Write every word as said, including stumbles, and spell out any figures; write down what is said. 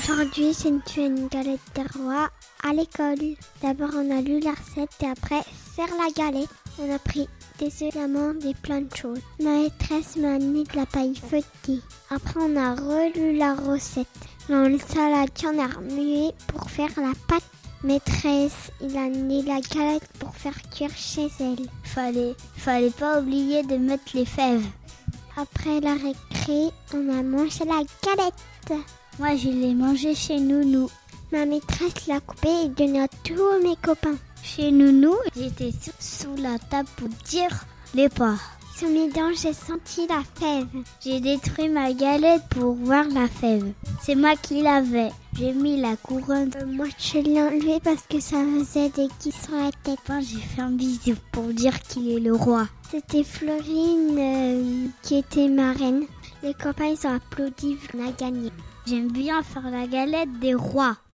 Aujourd'hui, j'ai fait une galette des rois à l'école. D'abord, on a lu la recette et après, faire la galette. On a pris des œufs, d'amandes et plein de choses. Ma maîtresse m'a amené de la paille feuilletée. Après, on a relu la recette. Dans le salade, on a remué pour faire la pâte. Maîtresse, il a amené la galette pour faire cuire chez elle. Fallait, fallait pas oublier de mettre les fèves. Après la récré, on a mangé la galette. Moi, je l'ai mangée chez Nounou. Ma maîtresse l'a coupée et donnée à tous mes copains. Chez Nounou, j'étais sous, sous la table pour dire les pas. Sous mes dents, j'ai senti la fève. J'ai détruit ma galette pour voir la fève. C'est moi qui l'avais. J'ai mis la couronne. Euh, moi, je l'ai enlevée parce que ça faisait des guises sur la tête. Enfin, j'ai fait un bisou pour dire qu'il est le roi. C'était Florine euh, qui était ma reine. Les copains, ils ont applaudi, on a gagné. J'aime bien faire la galette des rois.